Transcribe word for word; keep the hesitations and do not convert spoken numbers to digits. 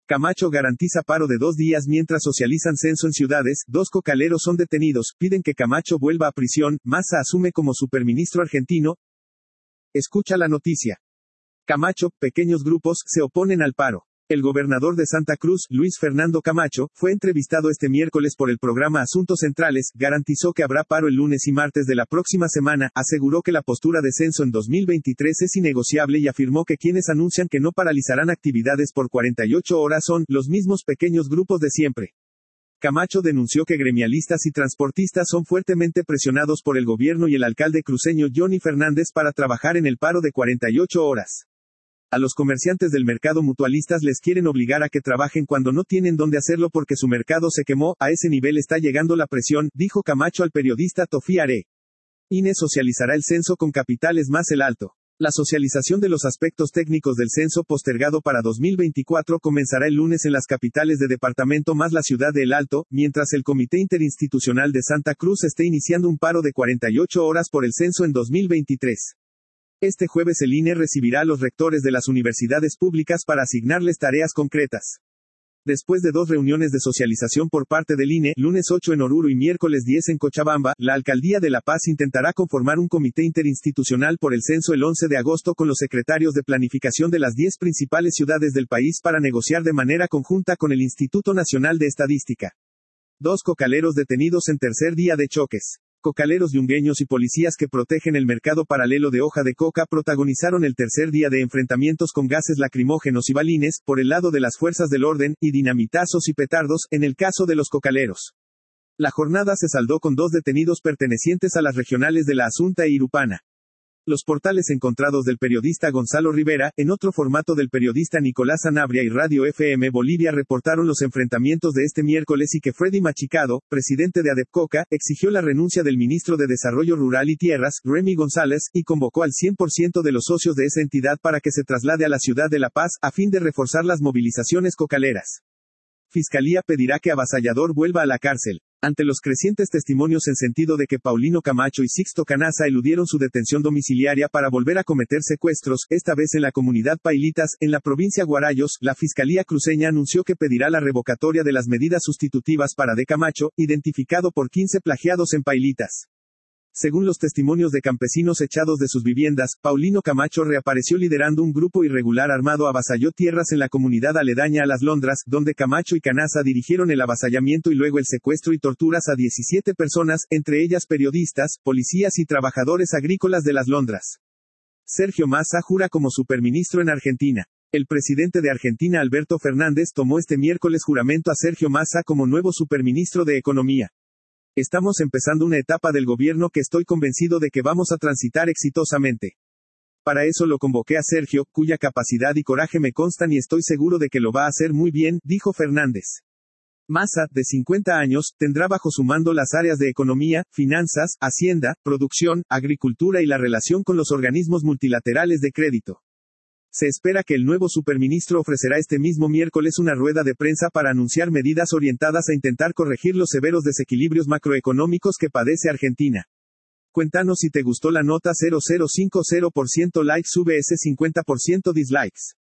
Camacho garantiza paro de dos días mientras socializan censo en ciudades, dos cocaleros son detenidos, piden que Camacho vuelva a prisión, Massa asume como superministro argentino. Escucha la noticia. Camacho, pequeños grupos, se oponen al paro. El gobernador de Santa Cruz, Luis Fernando Camacho, fue entrevistado este miércoles por el programa Asuntos Centrales, garantizó que habrá paro el lunes y martes de la próxima semana, aseguró que la postura de censo en dos mil veintitrés es innegociable y afirmó que quienes anuncian que no paralizarán actividades por cuarenta y ocho horas son los mismos pequeños grupos de siempre. Camacho denunció que gremialistas y transportistas son fuertemente presionados por el gobierno y el alcalde cruceño Johnny Fernández para trabajar en el paro de cuarenta y ocho horas. A los comerciantes del mercado mutualistas les quieren obligar a que trabajen cuando no tienen dónde hacerlo porque su mercado se quemó, a ese nivel está llegando la presión, dijo Camacho al periodista Tofí Are. I N E socializará el censo con capitales más el Alto. La socialización de los aspectos técnicos del censo postergado para dos mil veinticuatro comenzará el lunes en las capitales de departamento más la ciudad de El Alto, mientras el Comité Interinstitucional de Santa Cruz esté iniciando un paro de cuarenta y ocho horas por el censo en dos mil veintitrés. Este jueves el I N E recibirá a los rectores de las universidades públicas para asignarles tareas concretas. Después de dos reuniones de socialización por parte del I N E, lunes ocho en Oruro y miércoles diez en Cochabamba, la Alcaldía de La Paz intentará conformar un comité interinstitucional por el censo el once de agosto con los secretarios de planificación de las diez principales ciudades del país para negociar de manera conjunta con el Instituto Nacional de Estadística. Dos cocaleros detenidos en tercer día de choques. Cocaleros yungueños y policías que protegen el mercado paralelo de hoja de coca protagonizaron el tercer día de enfrentamientos con gases lacrimógenos y balines, por el lado de las fuerzas del orden, y dinamitazos y petardos, en el caso de los cocaleros. La jornada se saldó con dos detenidos pertenecientes a las regionales de La Asunta e Irupana. Los portales encontrados del periodista Gonzalo Rivera, en otro formato del periodista Nicolás Sanabria y Radio F M Bolivia reportaron los enfrentamientos de este miércoles y que Freddy Machicado, presidente de ADEPCOCA, exigió la renuncia del ministro de Desarrollo Rural y Tierras, Remy González, y convocó al cien por ciento de los socios de esa entidad para que se traslade a la ciudad de La Paz, a fin de reforzar las movilizaciones cocaleras. Fiscalía pedirá que Avasallador vuelva a la cárcel. Ante los crecientes testimonios en sentido de que Paulino Camacho y Sixto Canaza eludieron su detención domiciliaria para volver a cometer secuestros, esta vez en la comunidad Pailitas, en la provincia Guarayos, la Fiscalía cruceña anunció que pedirá la revocatoria de las medidas sustitutivas para de Camacho, identificado por quince plagiados en Pailitas. Según los testimonios de campesinos echados de sus viviendas, Paulino Camacho reapareció liderando un grupo irregular armado avasalló tierras en la comunidad aledaña a Las Londras, donde Camacho y Canaza dirigieron el avasallamiento y luego el secuestro y torturas a diecisiete personas, entre ellas periodistas, policías y trabajadores agrícolas de Las Londras. Sergio Massa jura como superministro en Argentina. El presidente de Argentina Alberto Fernández tomó este miércoles juramento a Sergio Massa como nuevo superministro de Economía. Estamos empezando una etapa del gobierno que estoy convencido de que vamos a transitar exitosamente. Para eso lo convoqué a Sergio, cuya capacidad y coraje me constan y estoy seguro de que lo va a hacer muy bien, dijo Fernández. Massa, de cincuenta años, tendrá bajo su mando las áreas de economía, finanzas, hacienda, producción, agricultura y la relación con los organismos multilaterales de crédito. Se espera que el nuevo superministro ofrecerá este mismo miércoles una rueda de prensa para anunciar medidas orientadas a intentar corregir los severos desequilibrios macroeconómicos que padece Argentina. Cuéntanos si te gustó la nota. Cero cero cinco cero por ciento likes, V S cincuenta por ciento dislikes.